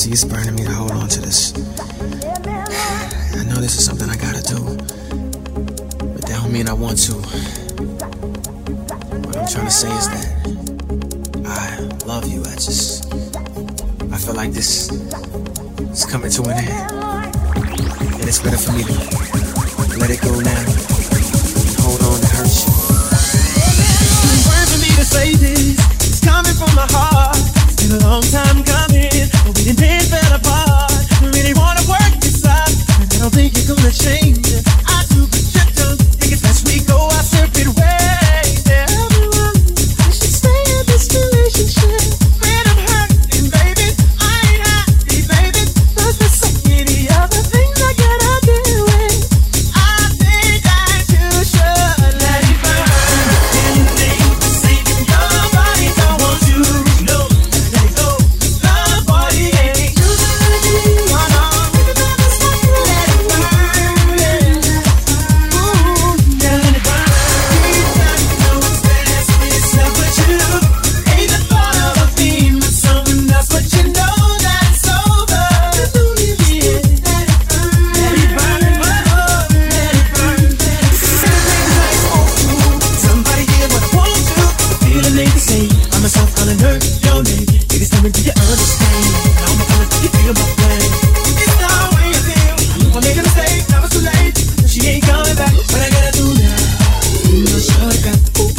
See, it's burning me to hold on to this. I know this is something I gotta do, but that don't mean I want to. What I'm trying to say is that I love you. I feel like this is coming to an end, and it's better for me to let it go now. Hold on, it hurts you. It's hard for me to say this. It's coming from my heart. It's been a long time coming, but we didn't fell apart. We really wanna work this out, and I don't think you're gonna change it. I do, but you don't. Think it's best we go our separate ways. Yeah, everyone, I should stay in this relationship. When I'm hurting, baby, I ain't happy, baby. There's so many other things I gotta deal with. I think that you should let it burn. Anything to save your body, don't want you to know. Let it go. Love body ain't you gonna do? No, no, let it burn. Ooh, yeah, let it burn. Deep down you know it's best, it's not but you. Ain't the thought of a theme with someone else, but you know that it's over. Yeah, let it burn. Let it burn, let it burn. Somebody hear what I want to. The feeling ain't the same. I'm myself calling her your name. Niggas tell me, do you understand? Now I'm gonna you feel my pain. It's not the way I feel. I made a mistake, now it's too late. She ain't coming back. What I gotta do now? No shortcut.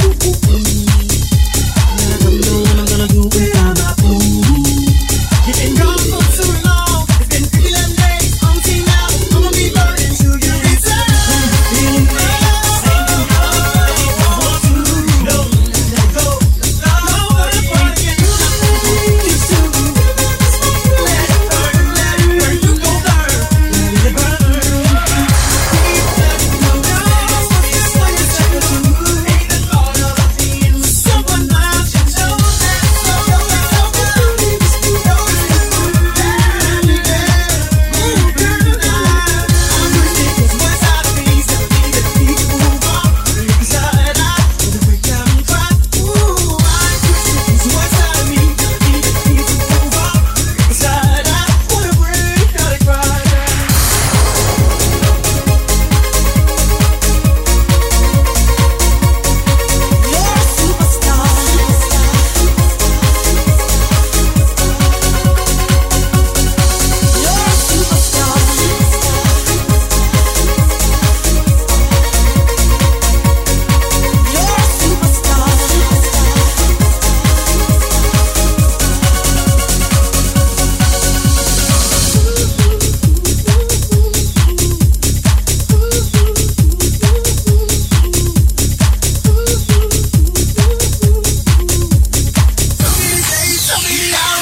I don't know what I'm gonna do without my boo. You've been gone for too long. It's been 11 days. I'm team now. I'ma be burning to your return. Feeling me, same thing. I want to know. Let it go. Nobody can you used to. Let it burn, let it burn. You go burn, let it burn. Deep down you know it's what you should do. Ain't the thought of being with someone else. You know that's so good. So many